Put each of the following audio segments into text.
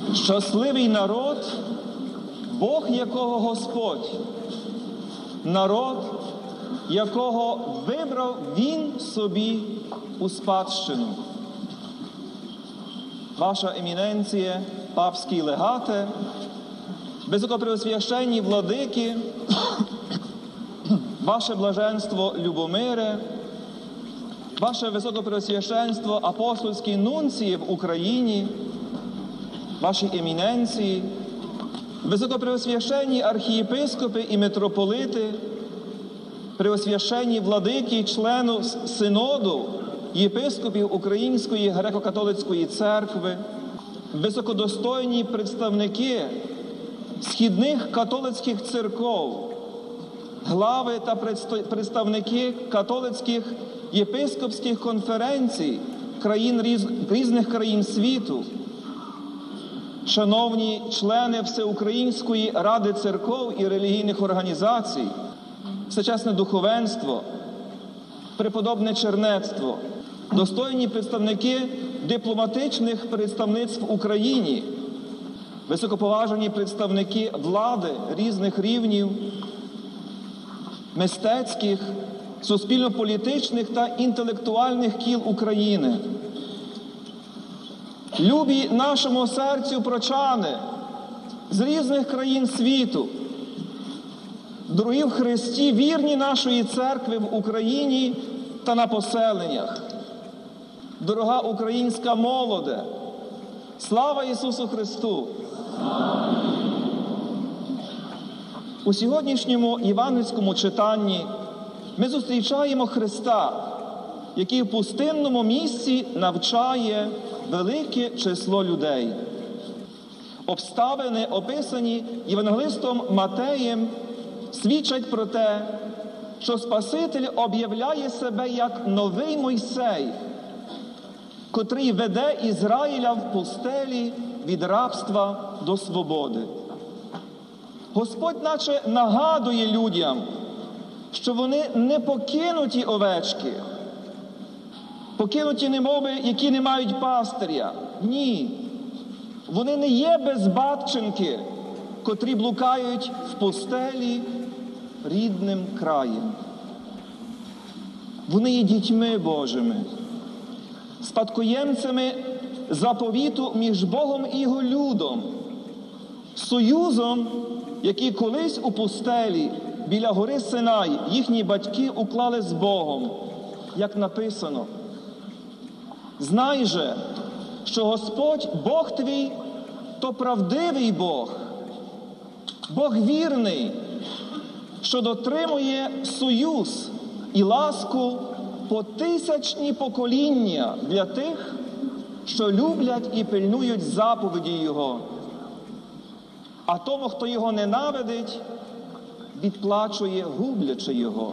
Щасливий народ, Бог якого Господь, народ, якого вибрав Він собі у спадщину. Ваша еміненціє, папські легати, високопреосвященні владики, ваше блаженство Любомире, ваше високопреосвященство апостольські нунції в Україні, ваші еміненції, високопреосвященні архієпископи і митрополити, преосвященні владики, члену синоду єпископів Української греко-католицької церкви, високодостойні представники східних католицьких церков, глави та представники католицьких єпископських конференцій різних країн світу, шановні члени Всеукраїнської ради церков і релігійних організацій, всечесне духовенство, преподобне чернецтво, достойні представники дипломатичних представництв в Україні, високоповажені представники влади різних рівнів, мистецьких, суспільно-політичних та інтелектуальних кіл України. Любі нашому серцю прочани з різних країн світу, дорогі в Христі, вірні нашої церкви в Україні та на поселеннях, дорога українська молоде, слава Ісусу Христу! У сьогоднішньому євангельському читанні ми зустрічаємо Христа, який в пустинному місці навчає велике число людей. Обставини, описані євангелистом Матеєм, свідчать про те, що Спаситель об'являє себе як новий Мойсей, котрий веде Ізраїля в пустелі від рабства до свободи. Господь наче нагадує людям, що вони не покинуті овечки, покинуті немови, які не мають пастиря. Ні, вони не є безбатченки, котрі блукають в пустелі рідним краєм. Вони є дітьми Божими, спадкоємцями заповіту між Богом і Його людом, союзом, який колись у пустелі біля гори Синай їхні батьки уклали з Богом, як написано: «Знай же, що Господь, Бог твій, то правдивий Бог, Бог вірний, що дотримує союз і ласку по тисячні покоління для тих, що люблять і пильнують заповіді Його. А тому, хто Його ненавидить, відплачує, гублячи Його».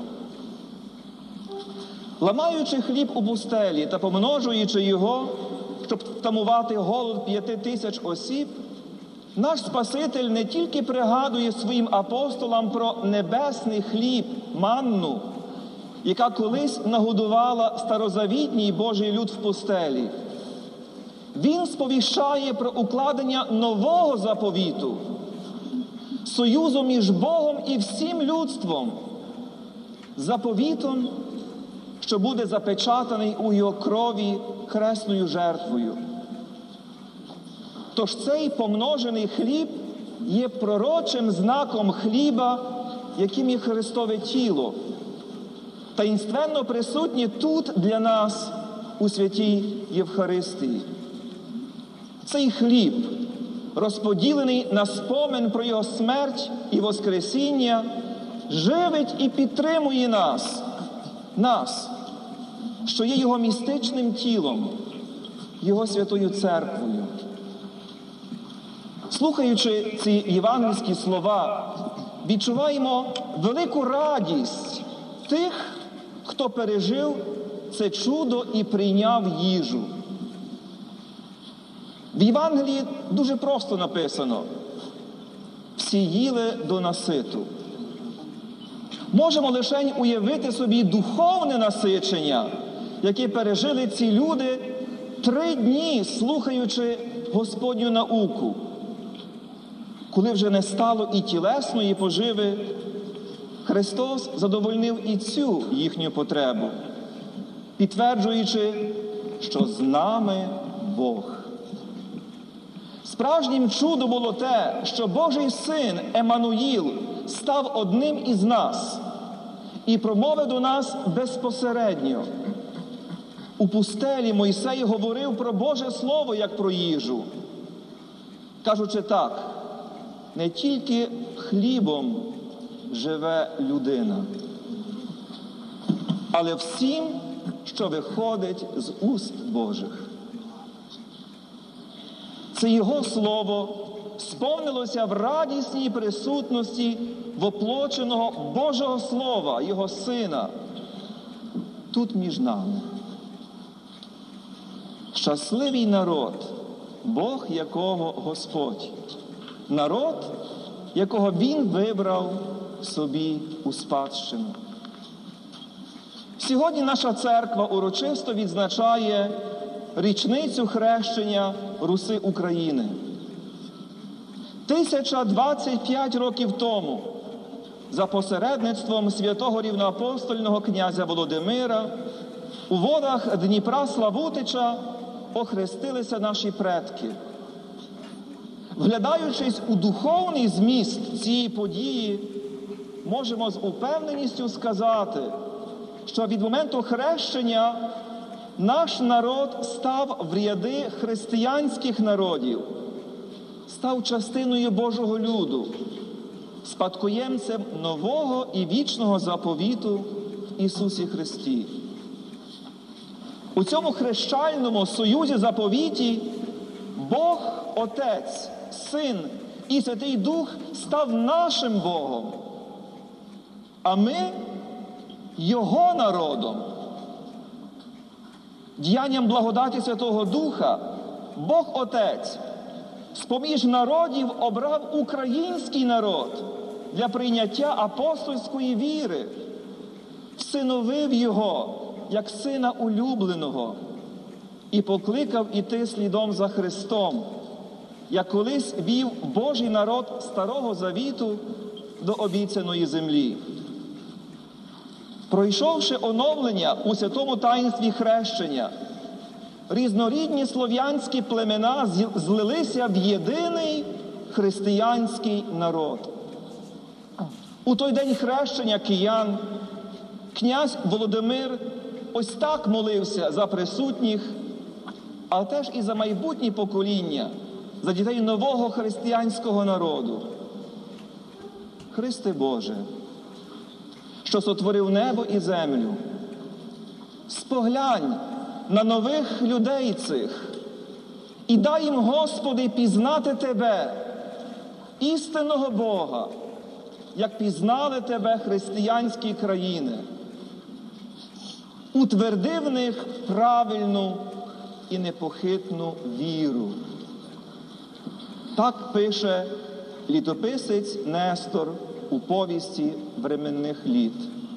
Ламаючи хліб у пустелі та помножуючи його, щоб втамувати голод 5000 осіб, наш Спаситель не тільки пригадує своїм апостолам про небесний хліб, манну, яка колись нагодувала старозавітній Божий люд в пустелі. Він сповіщає про укладення нового заповіту, союзу між Богом і всім людством, заповітом, що буде запечатаний у Його крові хресною жертвою. Тож цей помножений хліб є пророчим знаком хліба, яким є Христове тіло, таїнственно присутнє тут для нас у святій Євхаристії. Цей хліб, розподілений на спомин про Його смерть і воскресіння, живить і підтримує нас, що є Його містичним тілом, Його святою церквою. Слухаючи ці євангельські слова, відчуваємо велику радість тих, хто пережив це чудо і прийняв їжу. В Євангелії дуже просто написано: всі їли до наситу. Можемо лише уявити собі духовне насичення, яке пережили ці люди 3 дні, слухаючи Господню науку. Коли вже не стало і тілесної поживи, Христос задовольнив і цю їхню потребу, підтверджуючи, що з нами Бог. Справжнім чудом було те, що Божий Син Еммануїл став одним із нас і промовив до нас безпосередньо. У пустелі Мойсей говорив про Боже Слово, як про їжу, кажучи так: не тільки хлібом живе людина, але всім, що виходить з уст Божих. Це Його Слово сповнилося в радісній присутності воплоченого Божого Слова, Його Сина, тут між нами. Щасливий народ, Бог якого Господь, народ, якого Він вибрав собі у спадщину. Сьогодні наша церква урочисто відзначає річницю хрещення Руси України. 1025 років тому за посередництвом святого рівноапостольного князя Володимира у водах Дніпра Славутича охрестилися наші предки. Вглядаючись у духовний зміст цієї події, можемо з упевненістю сказати, що від моменту хрещення наш народ став в ряди християнських народів, став частиною Божого люду, спадкоємцем нового і вічного заповіту в Ісусі Христі. У цьому хрещальному союзі заповіті Бог, Отець, Син і Святий Дух став нашим Богом, а ми Його народом. Діянням благодаті Святого Духа Бог Отець з-поміж народів обрав український народ для прийняття апостольської віри, всиновив його як сина улюбленого і покликав іти слідом за Христом, як колись вів Божий народ Старого Завіту до обіцяної землі. Пройшовши оновлення у святому таїнстві хрещення, різнорідні слов'янські племена злилися в єдиний християнський народ. У той день хрещення киян князь Володимир ось так молився за присутніх, а теж і за майбутні покоління, за дітей нового християнського народу. Христе Боже, що сотворив небо і землю, споглянь на нових людей цих і дай їм, Господи, пізнати Тебе, істинного Бога, як пізнали Тебе християнські країни. Утверди в них правильну і непохитну віру. Так пише літописець Нестор у повісті временних літ.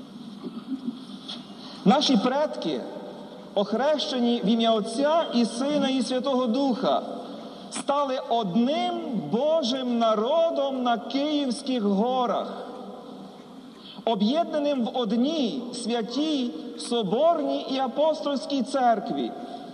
Наші предки, охрещені в ім'я Отця і Сина і Святого Духа, стали одним Божим народом на Київських горах, об'єднаним в одній святій, соборній і апостольській церкві.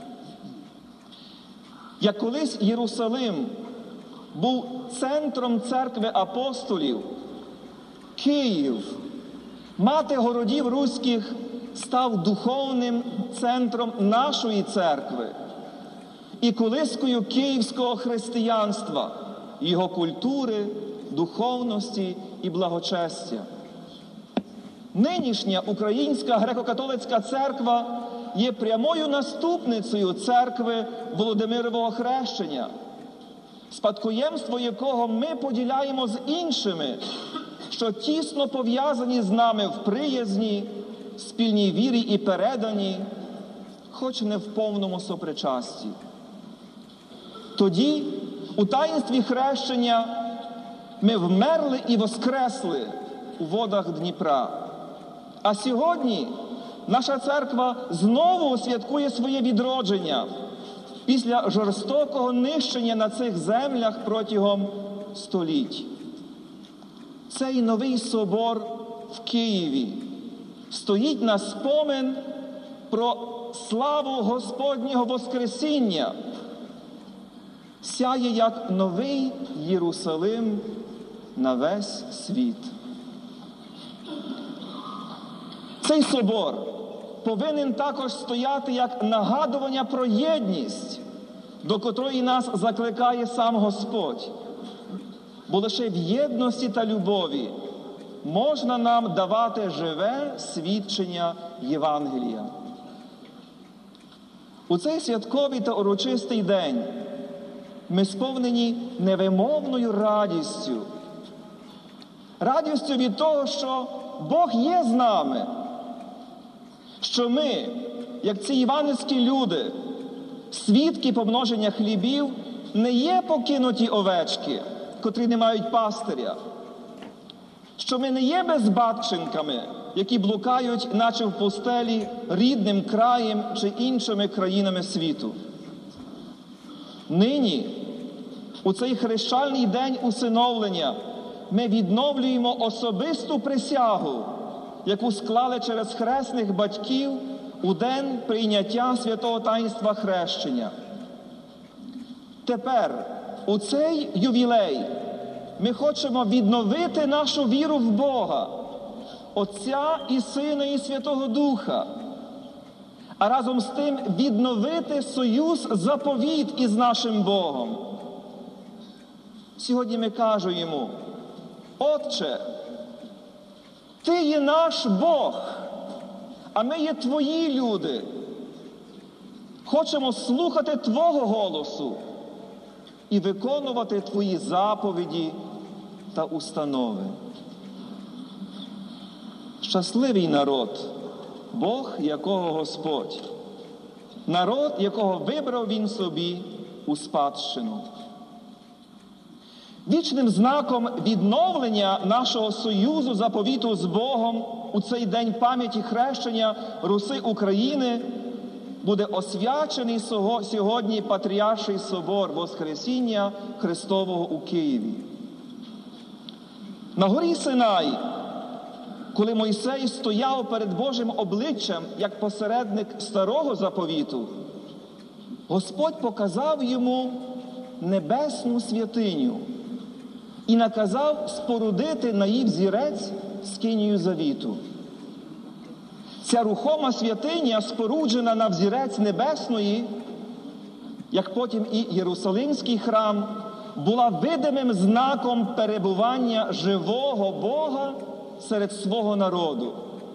Як колись Єрусалим був центром церкви апостолів, Київ, мати городів руських, став духовним центром нашої церкви і колискою київського християнства, його культури, духовності і благочестя. Нинішня Українська греко-католицька церква є прямою наступницею церкви Володимирового хрещення, спадкоємство якого ми поділяємо з іншими, що тісно пов'язані з нами в приязні, спільній вірі і передані, хоч не в повному сопричасті. Тоді, у таїнстві хрещення, ми вмерли і воскресли у водах Дніпра. А сьогодні наша церква знову святкує своє відродження, після жорстокого нищення на цих землях протягом століть. Цей новий собор в Києві стоїть на спомин про славу Господнього Воскресіння, сяє як новий Єрусалим на весь світ. Цей собор повинен також стояти як нагадування про єдність, до котрої нас закликає сам Господь. Бо лише в єдності та любові можна нам давати живе свідчення Євангелія. У цей святковий та урочистий день ми сповнені невимовною радістю. Радістю від того, що Бог є з нами. Що ми, як ці івангельські люди, свідки помноження хлібів, не є покинуті овечки, котрі не мають пастиря. Що ми не є безбатченками, які блукають, наче в пустелі, рідним краєм чи іншими країнами світу. Нині, у цей хрещальний день усиновлення, ми відновлюємо особисту присягу, яку склали через хресних батьків у день прийняття святого таїнства хрещення. Тепер, у цей ювілей, ми хочемо відновити нашу віру в Бога, Отця і Сина і Святого Духа, а разом з тим відновити союз, заповіт із нашим Богом. Сьогодні ми кажемо йому: Отче, Ти є наш Бог, а ми є Твої люди. Хочемо слухати Твого голосу і виконувати Твої заповіді та установи. Щасливий народ, Бог, якого Господь, народ, якого вибрав Він собі у спадщину. Вічним знаком відновлення нашого союзу, заповіту з Богом у цей день пам'яті хрещення Руси України буде освячений сьогодні Патріарший собор Воскресіння Христового у Києві. На горі Синай, коли Мойсей стояв перед Божим обличчям як посередник старого заповіту, Господь показав йому небесну святиню і наказав спорудити на її взірець скинію завіту. Ця рухома святиня, споруджена на взірець небесної, як потім і Єрусалимський храм, була видимим знаком перебування живого Бога серед свого народу.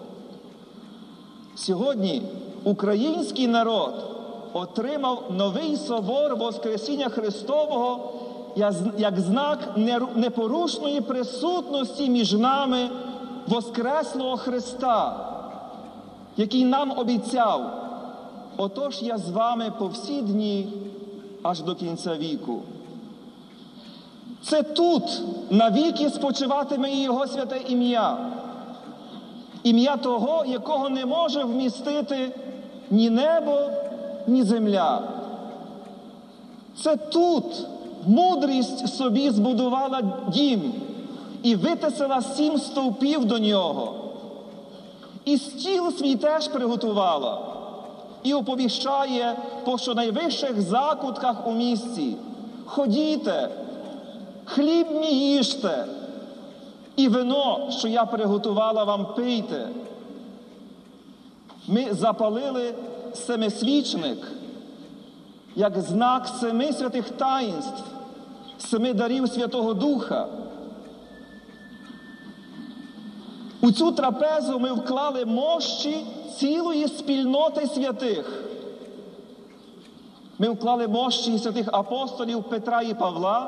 Сьогодні український народ отримав новий собор Воскресіння Христового як знак непорушної присутності між нами Воскреслого Христа, який нам обіцяв: «Отож я з вами по всі дні, аж до кінця віку». Це тут навіки спочиватиме і Його святе ім'я. Ім'я того, якого не може вмістити ні небо, ні земля. Це тут мудрість собі збудувала дім і витисала 7 стовпів до нього. І стіл свій теж приготувала. І оповіщає по щонайвищих закутках у місті: «Ходіте, хліб мій їжте, і вино, що я приготувала вам, пийте». Ми запалили семисвічник, як знак 7 святих таїнств, 7 дарів Святого Духа. У цю трапезу ми вклали мощі цілої спільноти святих. Ми вклали мощі святих апостолів Петра і Павла.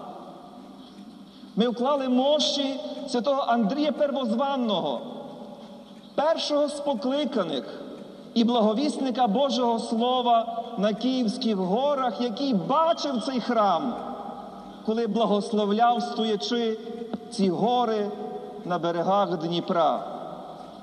Ми вклали мощі святого Андрія Первозванного, першого з покликаних і благовісника Божого Слова на Київських горах, який бачив цей храм, коли благословляв, стоячи ці гори на берегах Дніпра.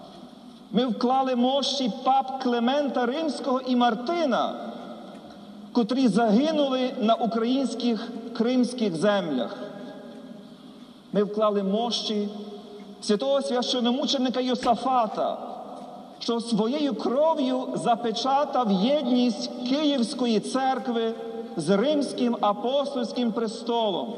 Ми вклали мощі пап Климента Римського і Мартина, котрі загинули на українських кримських землях. Ми вклали мощі святого священомученика Йосафата, що своєю кров'ю запечатав єдність Київської церкви з Римським апостольським престолом.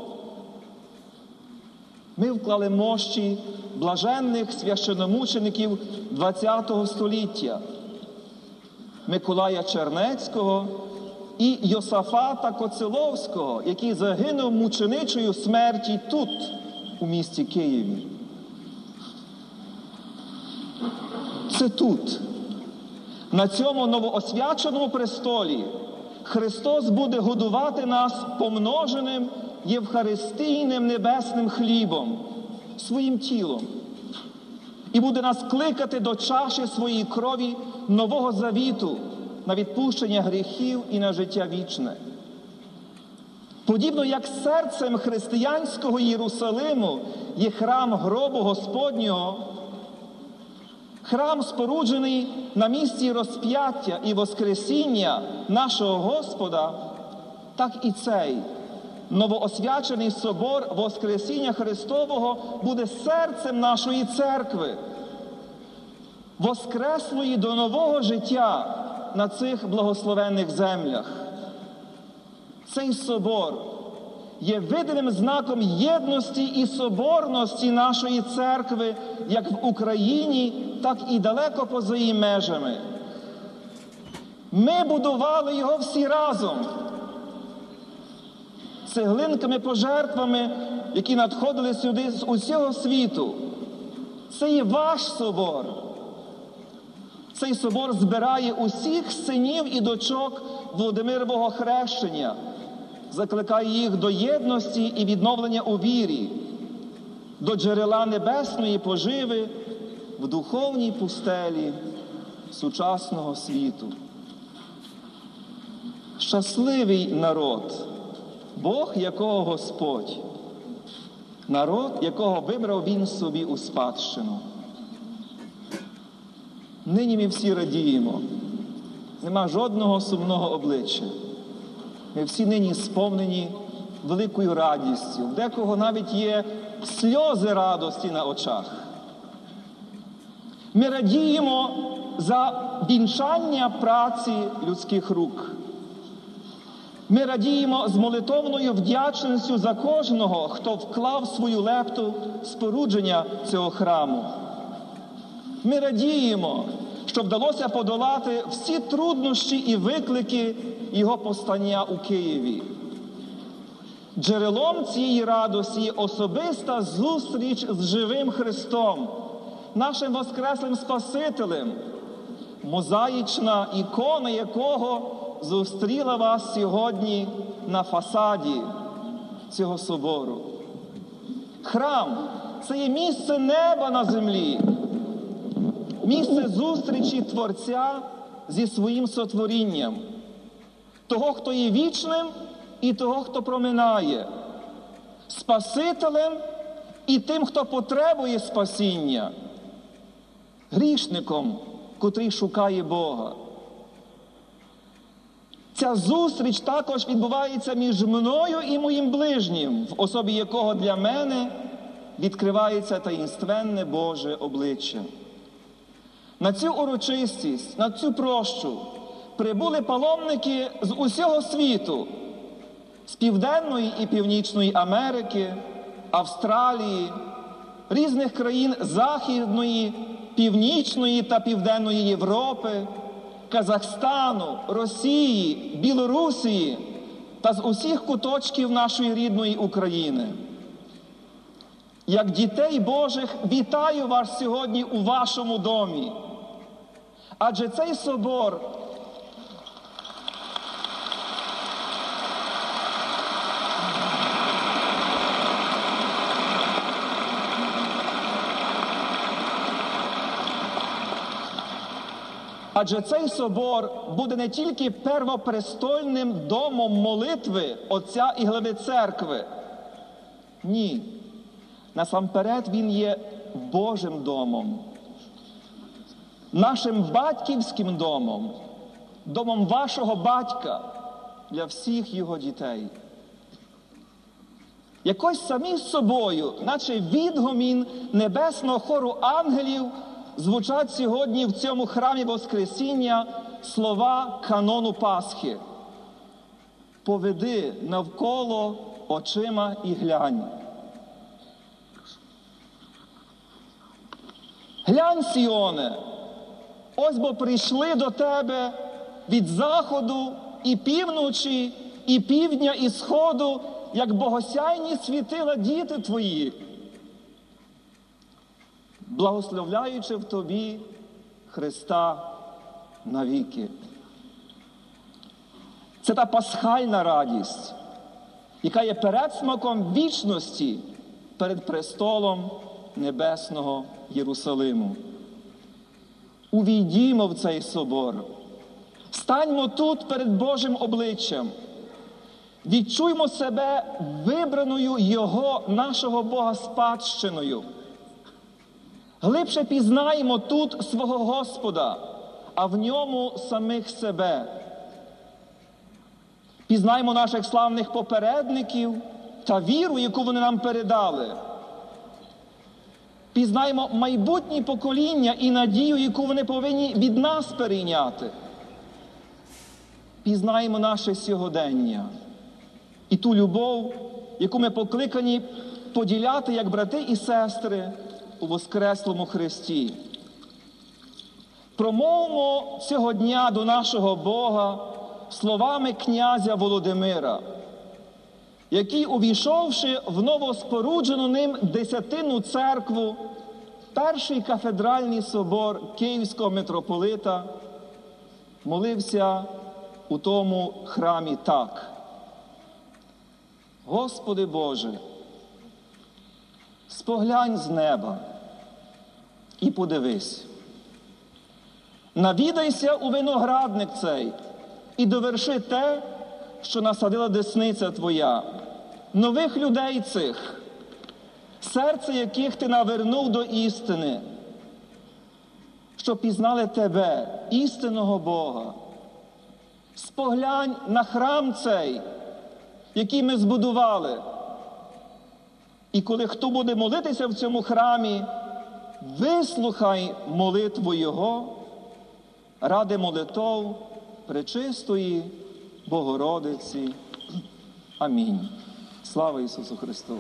Ми вклали мощі блаженних священомучеників ХХ століття Миколая Чернецького і Йосафата Коцеловського, який загинув мученичою смерті тут, у місті Києві. Це тут, на цьому новоосвяченому престолі, Христос буде годувати нас помноженим євхаристійним небесним хлібом, своїм тілом, і буде нас кликати до чаші своєї крові нового завіту на відпущення гріхів і на життя вічне. Подібно як серцем християнського Єрусалиму є храм гробу Господнього, храм, споруджений на місці розп'яття і воскресіння нашого Господа, так і цей новоосвячений собор Воскресіння Христового буде серцем нашої церкви, воскреслої до нового життя на цих благословенних землях. Цей собор є видимим знаком єдності і соборності нашої церкви як в Україні, так і далеко поза її межами. Ми будували його всі разом, цеглинками-пожертвами, які надходили сюди з усього світу. Це є ваш собор. Цей собор збирає усіх синів і дочок Володимирового хрещення, закликає їх до єдності і відновлення у вірі, до джерела небесної поживи в духовній пустелі сучасного світу. Щасливий народ, Бог, якого Господь, народ, якого вибрав Він собі у спадщину. Нині ми всі радіємо, нема жодного сумного обличчя. Ми всі нині сповнені великою радістю. В декого навіть є сльози радості на очах. Ми радіємо за вінчання праці людських рук. Ми радіємо з молитовною вдячністю за кожного, хто вклав свою лепту в спорудження цього храму. Ми радіємо, що вдалося подолати всі труднощі і виклики його постання у Києві. Джерелом цієї радості є особиста зустріч з живим Христом, нашим воскреслим Спасителем, мозаїчна ікона якого зустріла вас сьогодні на фасаді цього собору. Храм – це є місце неба на землі, місце зустрічі Творця зі своїм сотворінням, того, хто є вічним, і того, хто проминає, Спасителем і тим, хто потребує спасіння, грішником, котрий шукає Бога. Ця зустріч також відбувається між мною і моїм ближнім, в особі якого для мене відкривається таїнственне Боже обличчя. На цю урочистість, на цю прощу прибули паломники з усього світу, з Південної і Північної Америки, Австралії, різних країн Західної, Північної та Південної Європи, Казахстану, Росії, Білорусії та з усіх куточків нашої рідної України. Як дітей Божих вітаю вас сьогодні у вашому домі. Адже цей собор буде не тільки первопрестольним домом молитви Отця і глави церкви. Ні. Насамперед він є Божим домом, нашим батьківським домом, домом вашого батька, для всіх його дітей. Якось самі з собою, наче відгомін небесного хору ангелів, звучать сьогодні в цьому храмі Воскресіння слова канону Пасхи. «Поведи навколо очима і глянь». Глянь, Сіоне, ось бо прийшли до тебе від заходу і півночі, і півдня, і сходу, як богосяйні світила діти твої, благословляючи в тобі Христа навіки. Це та пасхальна радість, яка є передсмаком вічності перед престолом небесного Єрусалиму. Увійдімо в цей собор, станьмо тут перед Божим обличчям, відчуймо себе вибраною Його, нашого Бога, спадщиною. Глибше пізнаємо тут свого Господа, а в ньому самих себе. Пізнаємо наших славних попередників та віру, яку вони нам передали. Пізнаємо майбутні покоління і надію, яку вони повинні від нас перейняти. Пізнаємо наше сьогодення і ту любов, яку ми покликані поділяти як брати і сестри у Воскреслому Христі. Промовмо цього дня до нашого Бога словами князя Володимира, який, увійшовши в новоспоруджену ним Десятинну церкву, перший кафедральний собор Київського митрополита, молився у тому храмі так: «Господи Боже, споглянь з неба і подивись. Навідайся у виноградник цей і доверши те, що насадила десниця Твоя, нових людей цих, серце яких Ти навернув до істини, щоб пізнали Тебе, істинного Бога. Споглянь на храм цей, який ми збудували. І коли хто буде молитися в цьому храмі, вислухай молитву Його ради молитов Пречистої Богородиці. Амінь. Слава Ісусу Христу!